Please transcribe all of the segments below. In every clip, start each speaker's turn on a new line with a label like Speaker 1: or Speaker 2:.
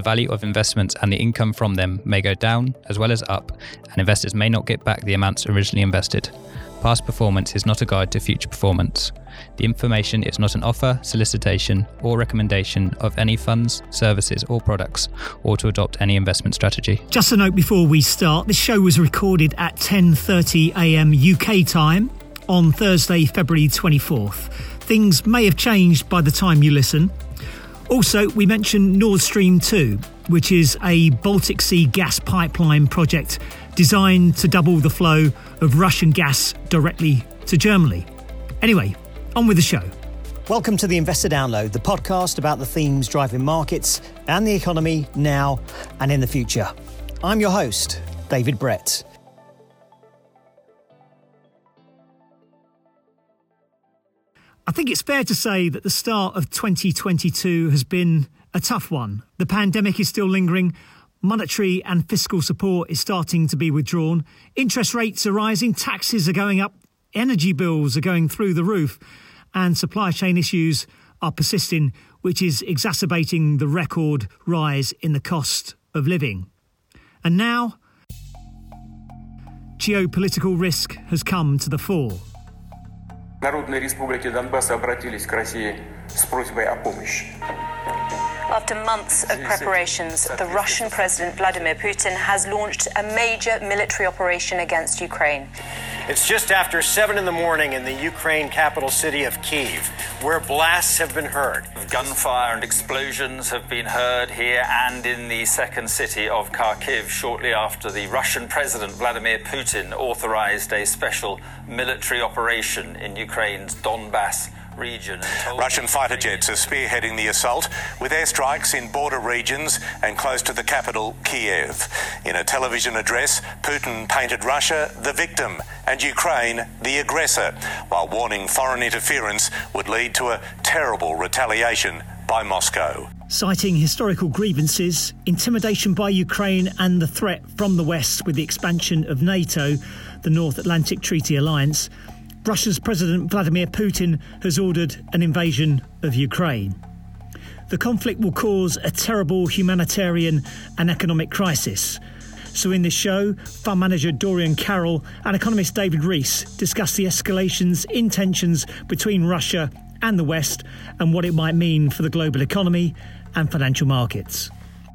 Speaker 1: the value of investments and the income from them may go down as well as up, and investors may not get back the amounts originally invested. Past performance is not a guide to future performance. The information is not an offer, solicitation, or recommendation of any funds, services, or products, or to adopt any investment strategy.
Speaker 2: Just a note before we start, this show was recorded at 10:30 a.m. UK time on Thursday, February 24th. Things may have changed by the time you listen. Also, we mentioned Nord Stream 2, which is a Baltic Sea gas pipeline project designed to double the flow of Russian gas directly to Germany. Anyway, on with the show.
Speaker 3: Welcome to the Investor Download, the podcast about the themes driving markets and the economy now and in the future. I'm your host, David Brett.
Speaker 2: I think it's fair to say that the start of 2022 has been a tough one. The pandemic is still lingering. Monetary and fiscal support is starting to be withdrawn. Interest rates are rising. Taxes are going up. Energy bills are going through the roof. And supply chain issues are persisting, which is exacerbating the record rise in the cost of living. And now, geopolitical risk has come to the fore.
Speaker 4: Народные республики Донбасса обратились к России с просьбой о помощи.
Speaker 5: After months of preparations, the Russian President Vladimir Putin has launched a major military operation against Ukraine.
Speaker 6: It's just after 7 in the morning in the Ukraine capital city of Kyiv, where blasts have been heard.
Speaker 7: Gunfire and explosions have been heard here and in the second city of Kharkiv shortly after the Russian President Vladimir Putin authorized a special military operation in Ukraine's Donbas region.
Speaker 8: Russian fighter jets are spearheading the assault with airstrikes in border regions and close to the capital, Kiev. In a television address, Putin painted Russia the victim and Ukraine the aggressor, while warning foreign interference would lead to a terrible retaliation by Moscow.
Speaker 2: Citing historical grievances, intimidation by Ukraine and the threat from the West with the expansion of NATO, the North Atlantic Treaty Alliance, Russia's President Vladimir Putin has ordered an invasion of Ukraine. The conflict will cause a terrible humanitarian and economic crisis. So in this show, fund manager Dorian Carroll and economist David Rees discuss the escalations in tensions between Russia and the West and what it might mean for the global economy and financial markets.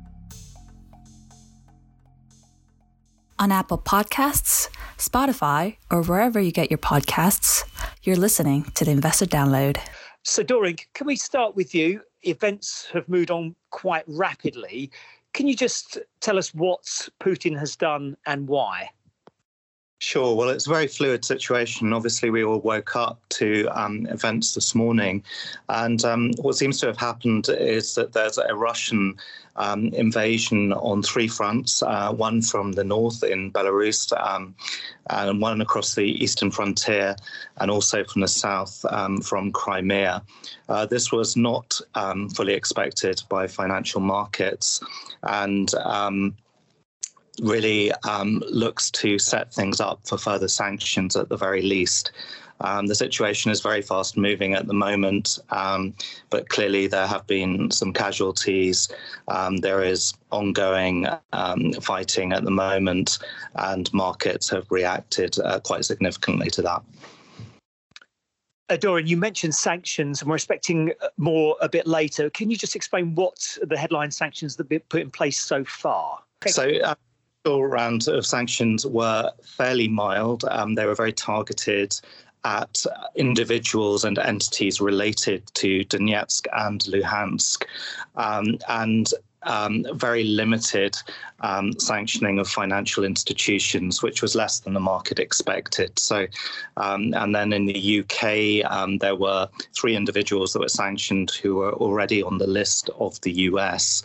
Speaker 9: On Apple Podcasts, Spotify, or wherever you get your podcasts, you're listening to the Investor Download.
Speaker 2: So, Dorian, can we start with you? Events have moved on quite rapidly. Can you just tell us what Putin has done and why?
Speaker 10: Sure. Well, it's a very fluid situation. Obviously, we all woke up to events this morning. And what seems to have happened is that there's a Russian invasion on three fronts, one from the north in Belarus, and one across the eastern frontier, and also from the south from Crimea. This was not fully expected by financial markets, and really looks to set things up for further sanctions at the very least. The situation is very fast moving at the moment, but clearly there have been some casualties. There is ongoing fighting at the moment, and markets have reacted quite significantly to that.
Speaker 2: Dorian, you mentioned sanctions, and we're expecting more a bit later. Can you just explain what the headline sanctions that have been put in place so far?
Speaker 10: So, round of sanctions were fairly mild. They were very targeted at individuals and entities related to Donetsk and Luhansk, and very limited sanctioning of financial institutions, which was less than the market expected. So, and then in the UK, there were 3 individuals that were sanctioned who were already on the list of the US.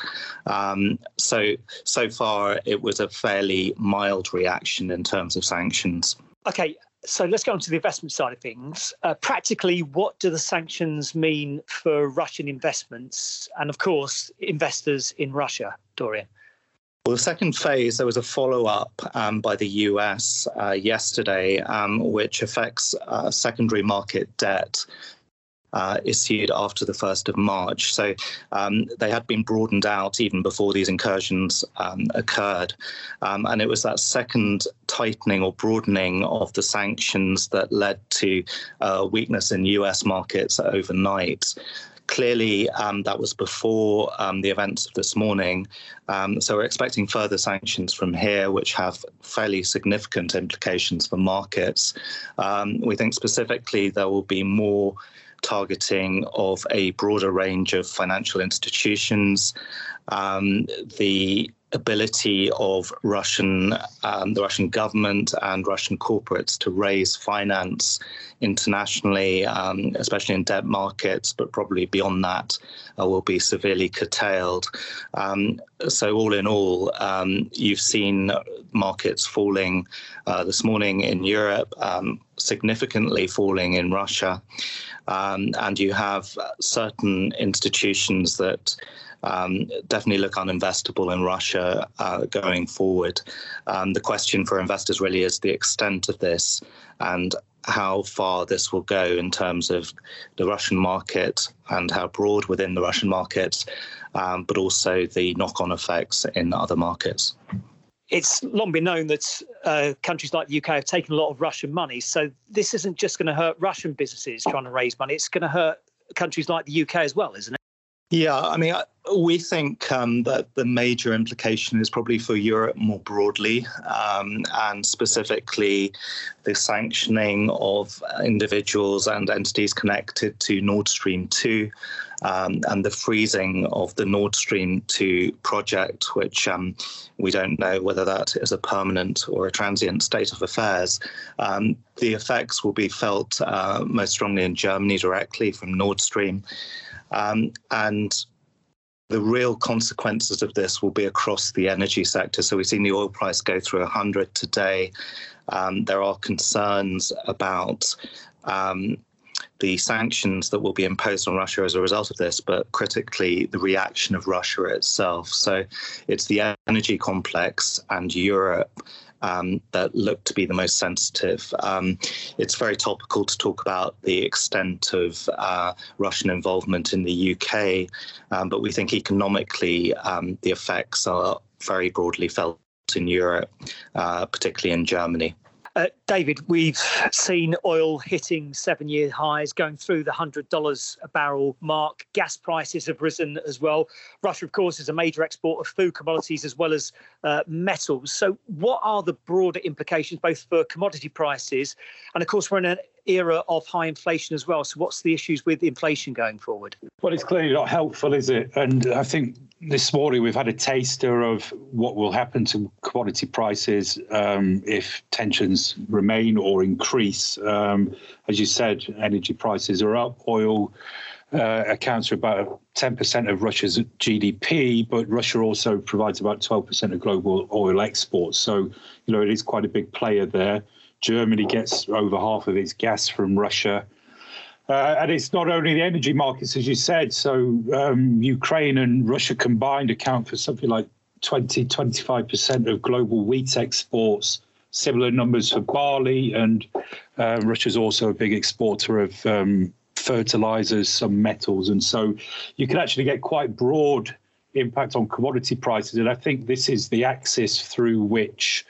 Speaker 10: So far, it was a fairly mild reaction in terms of sanctions.
Speaker 2: Okay. So let's go on to the investment side of things. Practically, what do the sanctions mean for Russian investments and, of course, investors in Russia, Dorian?
Speaker 10: Well, the second phase, there was a follow-up by the US yesterday, which affects secondary market debt. issued after the 1st of March. So they had been broadened out even before these incursions occurred. And it was that second tightening or broadening of the sanctions that led to weakness in US markets overnight. Clearly, that was before the events of this morning. So we're expecting further sanctions from here, which have fairly significant implications for markets. We think specifically there will be more targeting of a broader range of financial institutions. The ability of the Russian government and Russian corporates to raise finance internationally, especially in debt markets, but probably beyond that, will be severely curtailed. So all in all, you've seen markets falling this morning in Europe, significantly falling in Russia, and you have certain institutions that definitely look uninvestable in Russia going forward. The question for investors really is the extent of this and how far this will go in terms of the Russian market and how broad within the Russian market, but also the knock-on effects in other markets.
Speaker 2: It's long been known that countries like the UK have taken a lot of Russian money. So this isn't just going to hurt Russian businesses trying to raise money. It's going to hurt countries like the UK as well, isn't it?
Speaker 10: Yeah, I mean, we think that the major implication is probably for Europe more broadly, and specifically the sanctioning of individuals and entities connected to Nord Stream 2 and the freezing of the Nord Stream 2 project, which we don't know whether that is a permanent or a transient state of affairs. The effects will be felt most strongly in Germany directly from Nord Stream. And the real consequences of this will be across the energy sector. So we've seen the oil price go through 100 today. There are concerns about the sanctions that will be imposed on Russia as a result of this, but critically, the reaction of Russia itself. So it's the energy complex and Europe that look to be the most sensitive. It's very topical to talk about the extent of Russian involvement in the UK, but we think economically the effects are very broadly felt in Europe, particularly in Germany.
Speaker 2: David, we've seen oil hitting 7-year highs, going through the $100 a barrel mark. Gas prices have risen as well. Russia, of course, is a major exporter of food commodities as well as metals. So what are the broader implications, both for commodity prices and, of course, we're in an era of high inflation as well. So what's the issues with inflation going forward?
Speaker 11: Well, it's clearly not helpful, is it? And I think this morning we've had a taster of what will happen to commodity prices if tensions remain or increase. As you said, energy prices are up. Oil accounts for about 10% of Russia's GDP, but Russia also provides about 12% of global oil exports. So, it is quite a big player there. Germany gets over half of its gas from Russia. And it's not only the energy markets, as you said. So Ukraine and Russia combined account for something like 25% of global wheat exports, similar numbers for barley. And Russia's also a big exporter of fertilizers, some metals. And so you can actually get quite broad impact on commodity prices. And I think this is the axis through which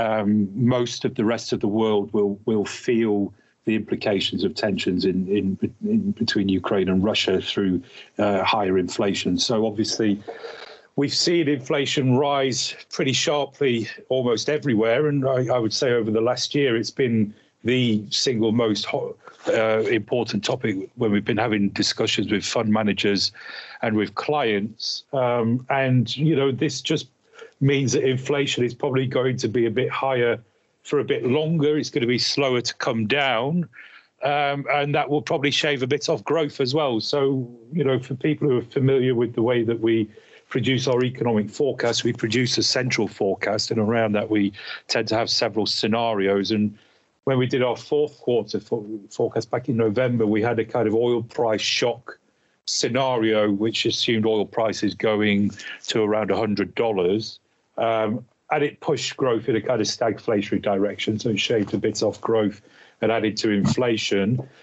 Speaker 11: most of the rest of the world will feel the implications of tensions in between Ukraine and Russia through higher inflation. So obviously, we've seen inflation rise pretty sharply almost everywhere. And I would say over the last year, it's been the single most important topic when we've been having discussions with fund managers and with clients. And, this just means that inflation is probably going to be a bit higher for a bit longer. It's going to be slower to come down. And that will probably shave a bit off growth as well. So, for people who are familiar with the way that we produce our economic forecast, we produce a central forecast, and around that we tend to have several scenarios. And when we did our fourth quarter forecast back in November, we had a kind of oil price shock scenario, which assumed oil prices going to around $100. And it pushed growth in a kind of stagflationary direction. So it shaved a bit off growth and added to inflation.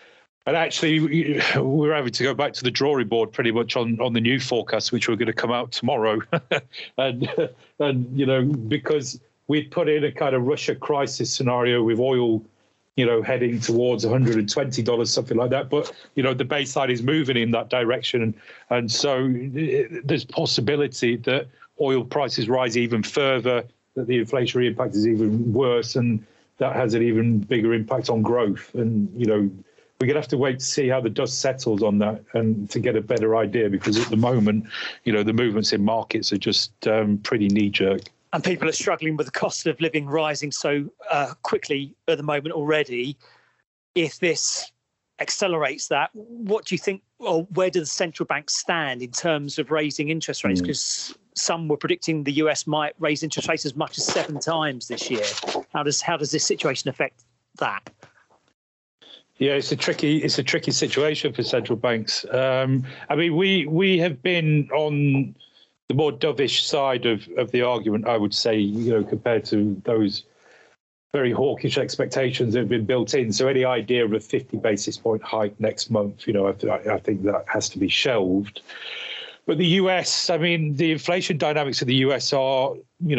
Speaker 11: And actually, we're having to go back to the drawing board pretty much on the new forecast, which we're going to come out tomorrow. and because we'd put in a kind of Russia crisis scenario with oil, heading towards $120, something like that. But, the baseline is moving in that direction. And so there's possibility that oil prices rise even further, that the inflationary impact is even worse, and that has an even bigger impact on growth. And, we're going to have to wait to see how the dust settles on that and to get a better idea, because at the moment, the movements in markets are just pretty knee-jerk.
Speaker 2: And people are struggling with the cost of living rising so quickly at the moment already. If this accelerates that, what do you think, or where do the central banks stand in terms of raising interest rates? Because some were predicting the US might raise interest rates as much as 7 times this year. How does this situation affect that?
Speaker 11: Yeah, it's a tricky situation for central banks. We have been on the more dovish side of the argument, I would say, compared to those very hawkish expectations that have been built in. So any idea of a 50 basis point hike next month, I think that has to be shelved. But the US, the inflation dynamics of the US are,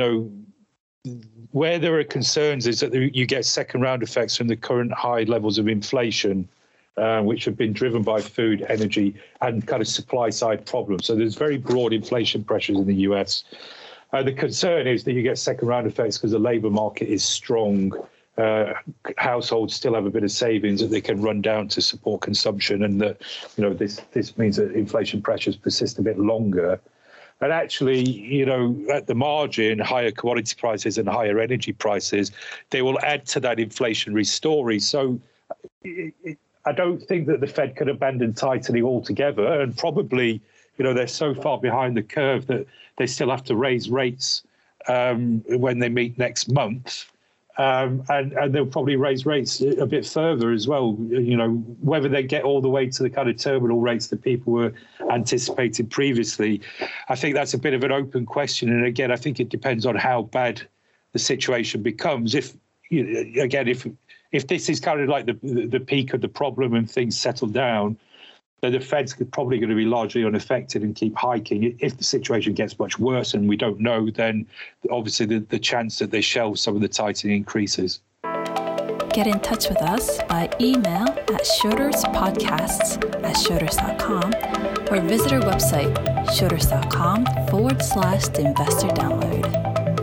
Speaker 11: where there are concerns is that you get second round effects from the current high levels of inflation, which have been driven by food, energy, and kind of supply side problems. So there's very broad inflation pressures in the US. The concern is that you get second round effects because the labour market is strong. Households still have a bit of savings that they can run down to support consumption, and that this means that inflation pressures persist a bit longer. And actually, at the margin, higher commodity prices and higher energy prices, they will add to that inflationary story. So I don't think that the Fed can abandon tightening altogether. And probably, they're so far behind the curve that they still have to raise rates when they meet next month. And they'll probably raise rates a bit further as well. Whether they get all the way to the kind of terminal rates that people were anticipating previously, I think that's a bit of an open question. And again, I think it depends on how bad the situation becomes. If this is kind of like the peak of the problem and things settle down, then the Fed's probably going to be largely unaffected and keep hiking. If the situation gets much worse and we don't know, then obviously the chance that they shelve some of the tightening increases.
Speaker 9: Get in touch with us by email at schroderspodcasts@schroders.com or visit our website, schroders.com/the investor download.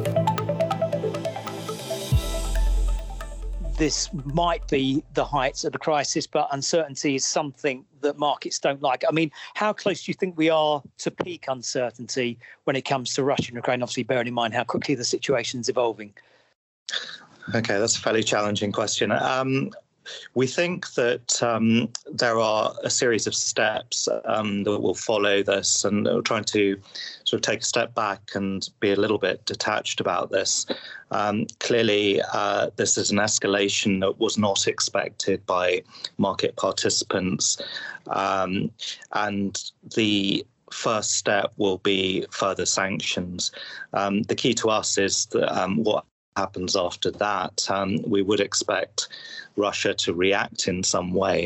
Speaker 2: This might be the heights of the crisis, but uncertainty is something that markets don't like. How close do you think we are to peak uncertainty when it comes to Russia and Ukraine, obviously bearing in mind how quickly the situation's evolving?
Speaker 10: Okay, that's a fairly challenging question. We think that there are a series of steps that will follow this, and we're trying to sort of take a step back and be a little bit detached about this. Clearly, this is an escalation that was not expected by market participants, and the first step will be further sanctions. The key to us is that, what happens after that. We would expect Russia to react in some way.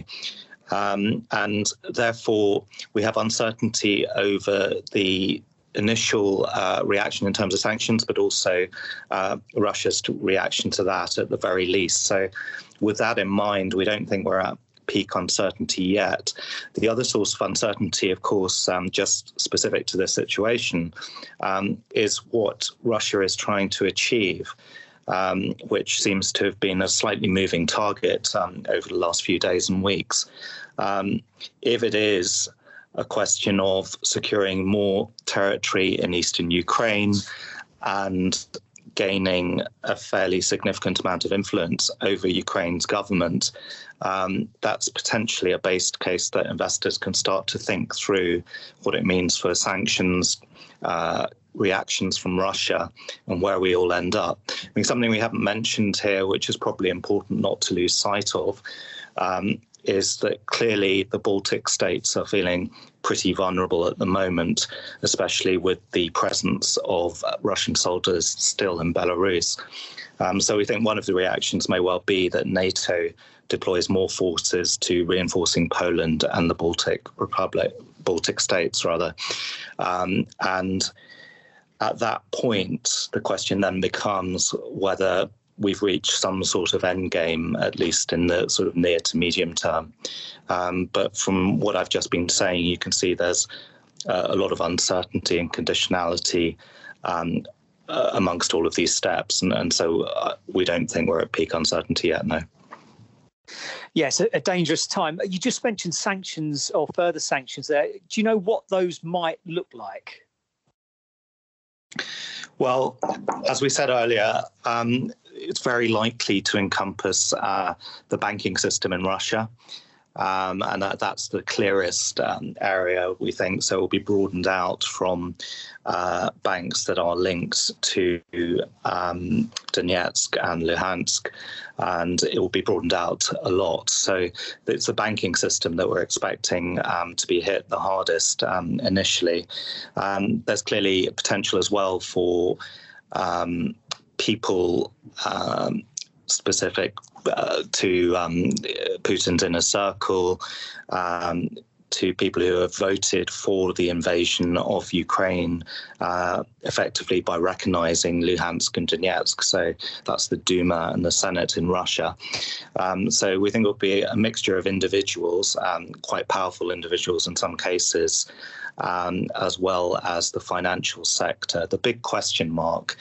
Speaker 10: And therefore, we have uncertainty over the initial reaction in terms of sanctions, but also Russia's reaction to that at the very least. So with that in mind, we don't think we're at peak uncertainty yet. The other source of uncertainty, of course, just specific to this situation, is what Russia is trying to achieve, which seems to have been a slightly moving target over the last few days and weeks. If it is a question of securing more territory in eastern Ukraine and gaining a fairly significant amount of influence over Ukraine's government, that's potentially a base case that investors can start to think through what it means for sanctions, reactions from Russia, and where we all end up. I mean, something we haven't mentioned here, which is probably important not to lose sight of, is that clearly the Baltic states are feeling pretty vulnerable at the moment, especially with the presence of Russian soldiers still in Belarus. So we think one of the reactions may well be that NATO deploys more forces to reinforcing Poland and the Baltic states. And at that point, the question then becomes whether we've reached some sort of end game, at least in the sort of near to medium term. But from what I've just been saying, you can see there's a lot of uncertainty and conditionality amongst all of these steps. And so we don't think we're at peak uncertainty yet, no.
Speaker 3: Yes, a dangerous time. You just mentioned sanctions or further sanctions there. Do you know what those might look like?
Speaker 10: Well, as we said earlier, it's very likely to encompass the banking system in Russia. And that's the clearest area, we think. So it will be broadened out from banks that are linked to Donetsk and Luhansk, and it will be broadened out a lot. So it's the banking system that we're expecting to be hit the hardest initially. There's clearly potential as well for people specific to Putin's inner circle, to people who have voted for the invasion of Ukraine, effectively by recognizing Luhansk and Donetsk. So that's the Duma and the Senate in Russia. So we think it will be a mixture of individuals, quite powerful individuals in some cases, as well as the financial sector. The big question mark,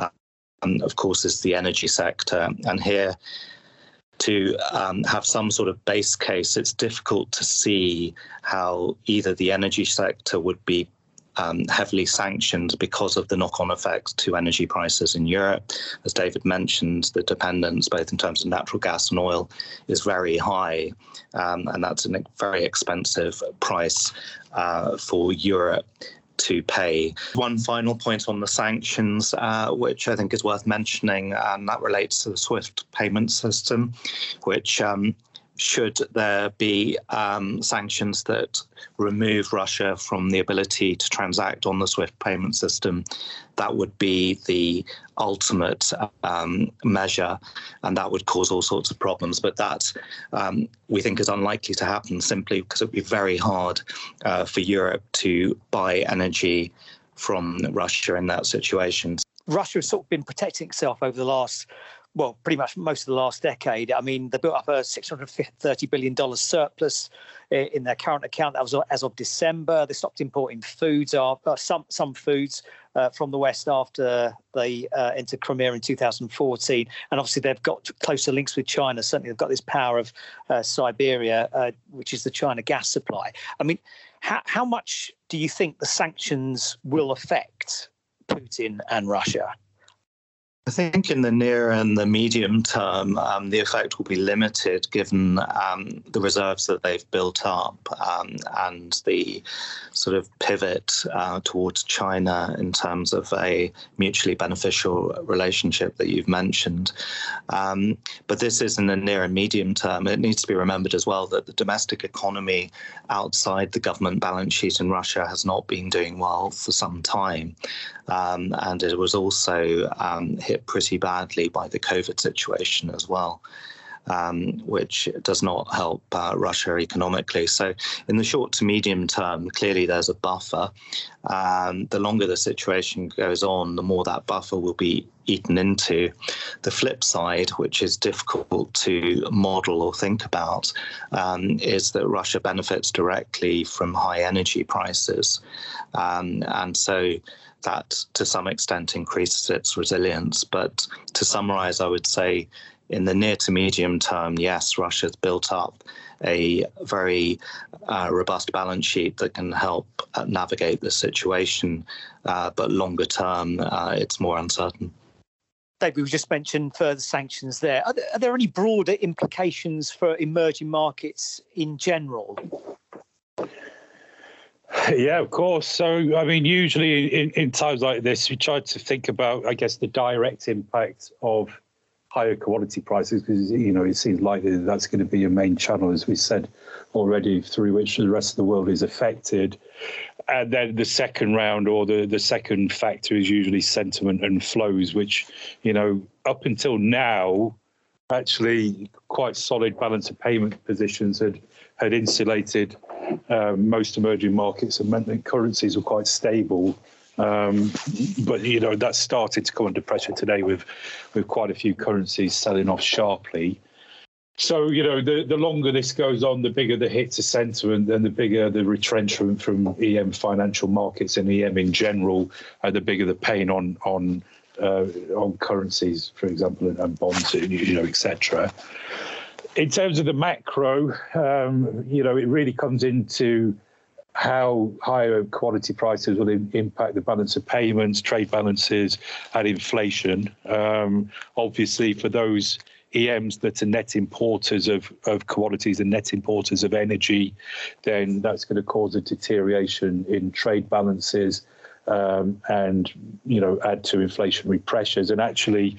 Speaker 10: of course, is the energy sector. And here, to have some sort of base case, it's difficult to see how either the energy sector would be heavily sanctioned because of the knock-on effects to energy prices in Europe. As David mentioned, the dependence, both in terms of natural gas and oil, is very high, and that's a very expensive price for Europe to pay. One final point on the sanctions, which I think is worth mentioning, and that relates to the SWIFT payment system, which should there be sanctions that remove Russia from the ability to transact on the SWIFT payment system, that would be the ultimate measure, and that would cause all sorts of problems. But that we think is unlikely to happen, simply because it would be very hard for Europe to buy energy from Russia in that situation.
Speaker 3: Russia has sort of been protecting itself over the last, well, pretty much most of the last decade. I mean, they built up a $630 billion surplus in their current account. That was as of December. They stopped importing foods, some foods from the West after they entered Crimea in 2014. And obviously they've got closer links with China. Certainly they've got this power of Siberia, which is the China gas supply. I mean, how much do you think the sanctions will affect Putin and Russia?
Speaker 10: I think in the near and the medium term, the effect will be limited given the reserves that they've built up and the sort of pivot towards China in terms of a mutually beneficial relationship that you've mentioned. But this is in the near and medium term. It needs to be remembered as well that the domestic economy outside the government balance sheet in Russia has not been doing well for some time. And it was also hit pretty badly by the COVID situation as well, which does not help Russia economically. So in the short to medium term, clearly there's a buffer. The longer the situation goes on, the more that buffer will be eaten into. The flip side, which is difficult to model or think about, is that Russia benefits directly from high energy prices. And so that to some extent increases its resilience. But to summarize, I would say in the near to medium term, yes, Russia's built up a very robust balance sheet that can help navigate the situation. But longer term, it's more uncertain.
Speaker 3: David, we just mentioned further sanctions there. Are there any broader implications for emerging markets in general?
Speaker 11: Yeah, of course. So, I mean, usually in times like this, we try to think about, I guess, the direct impact of higher commodity prices, because, you know, it seems likely that that's going to be a main channel, as we said already, through which the rest of the world is affected. And then the second round, or the second factor, is usually sentiment and flows, which, you know, up until now, actually quite solid balance of payment positions had insulated most emerging markets and meant that currencies were quite stable. But, that started to come under pressure today with quite a few currencies selling off sharply. So, the longer this goes on, the bigger the hit to sentiment, and the bigger the retrenchment from EM financial markets and EM in general, and the bigger the pain on currencies, for example, and bonds, etc. In terms of the macro, it really comes into how higher commodity prices will impact the balance of payments, trade balances, and inflation. Obviously, for those EMs that are net importers of commodities and net importers of energy, then that's going to cause a deterioration in trade balances and, add to inflationary pressures. And actually,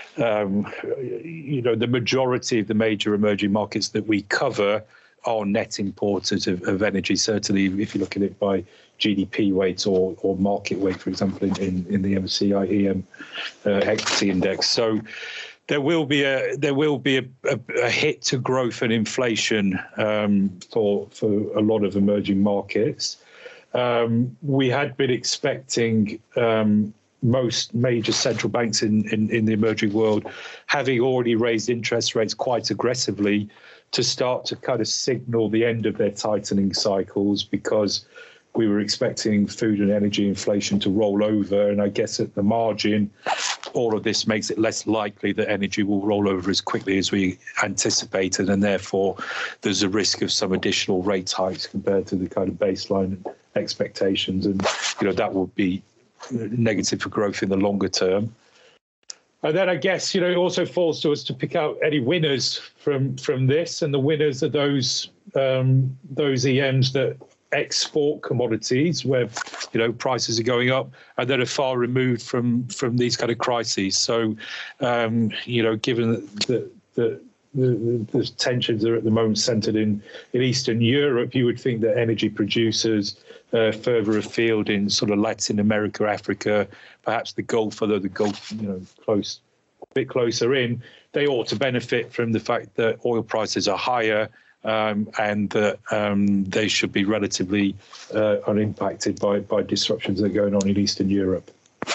Speaker 11: the majority of the major emerging markets that we cover are net importers of energy, certainly if you look at it by GDP weight or market weight, for example, in the MSCI EM equity index. So there will be a hit to growth and inflation for a lot of emerging markets. We had been expecting most major central banks in the emerging world, having already raised interest rates quite aggressively, to start to kind of signal the end of their tightening cycles, because we were expecting food and energy inflation to roll over. And I guess at the margin, all of this makes it less likely that energy will roll over as quickly as we anticipated. And therefore, there's a risk of some additional rate hikes compared to the kind of baseline expectations. And, that would be negative for growth in the longer term. And then I guess, it also falls to us to pick out any winners from this. And the winners are those EMs that export commodities where, prices are going up and that are far removed from these kind of crises. So, given that the tensions are at the moment centred in Eastern Europe, you would think that energy producers further afield in sort of Latin America, Africa, perhaps the Gulf, although the Gulf, a bit closer in, they ought to benefit from the fact that oil prices are higher and that they should be relatively unimpacted by disruptions that are going on in Eastern Europe.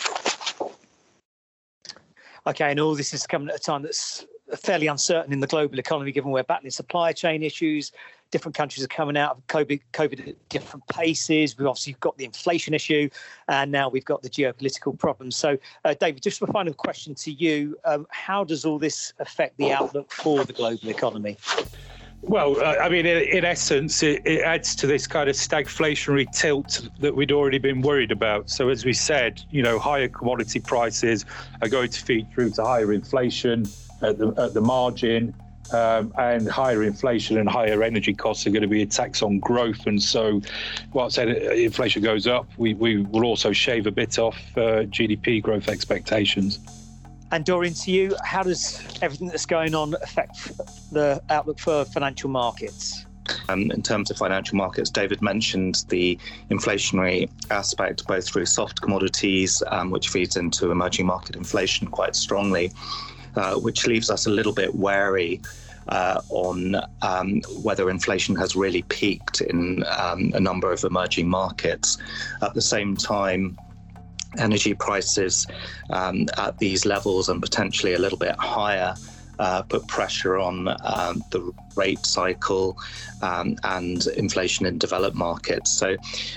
Speaker 3: Okay, and all this is coming at a time that's fairly uncertain in the global economy, given we're battling supply chain issues. Different countries are coming out of COVID at different paces. We've obviously got the inflation issue, and now we've got the geopolitical problems. So, David, just a final question to you. How does all this affect the outlook for the global economy?
Speaker 11: Well, in essence, it adds to this kind of stagflationary tilt that we'd already been worried about. So as we said, higher commodity prices are going to feed through to higher inflation at the margin, and higher inflation and higher energy costs are going to be a tax on growth. And so whilst inflation goes up, we will also shave a bit off GDP growth expectations.
Speaker 3: And Dorian, to you, how does everything that's going on affect the outlook for financial markets?
Speaker 10: In terms of financial markets, David mentioned the inflationary aspect, both through soft commodities, which feeds into emerging market inflation quite strongly, which leaves us a little bit wary on whether inflation has really peaked in a number of emerging markets. At the same time, energy prices at these levels and potentially a little bit higher put pressure on the rate cycle and inflation in developed markets. So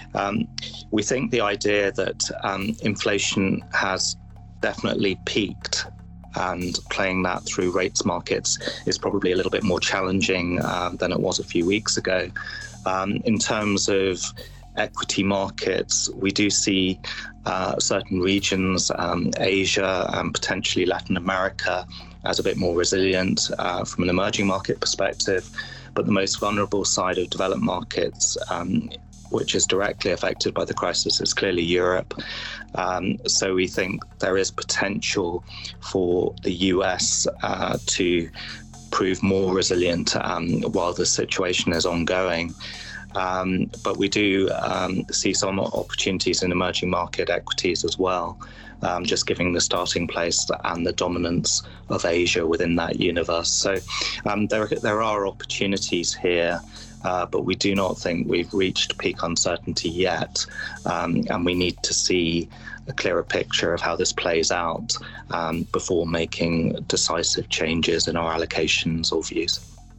Speaker 10: we think the idea that inflation has definitely peaked and playing that through rates markets is probably a little bit more challenging than it was a few weeks ago. In terms of equity markets, we do see certain regions, Asia and potentially Latin America, as a bit more resilient from an emerging market perspective. But the most vulnerable side of developed markets, which is directly affected by the crisis, is clearly Europe. So we think there is potential for the US to prove more resilient while the situation is ongoing. But we do see some opportunities in emerging market equities as well, just giving the starting place and the dominance of Asia within that universe. So there are opportunities here, but we do not think we've reached peak uncertainty yet, and we need to see a clearer picture of how this plays out before making decisive changes in our allocations or views.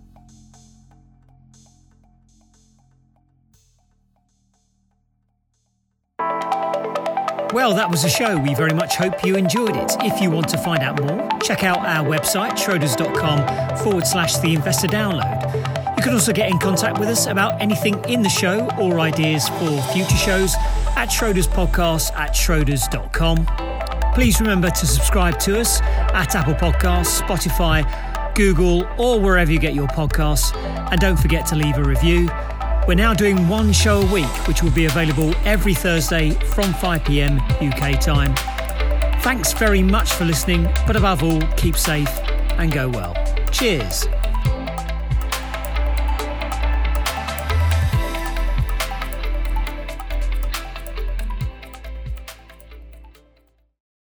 Speaker 2: Well, that was the show. We very much hope you enjoyed it. If you want to find out more, check out our website, schroders.com/The Investor Download. You can also get in contact with us about anything in the show or ideas for future shows at schroderspodcast@schroders.com. Please remember to subscribe to us at Apple Podcasts, Spotify, Google, or wherever you get your podcasts. And don't forget to leave a review. We're now doing one show a week, which will be available every Thursday from 5 p.m. UK time. Thanks very much for listening, but above all, keep safe and go well. Cheers.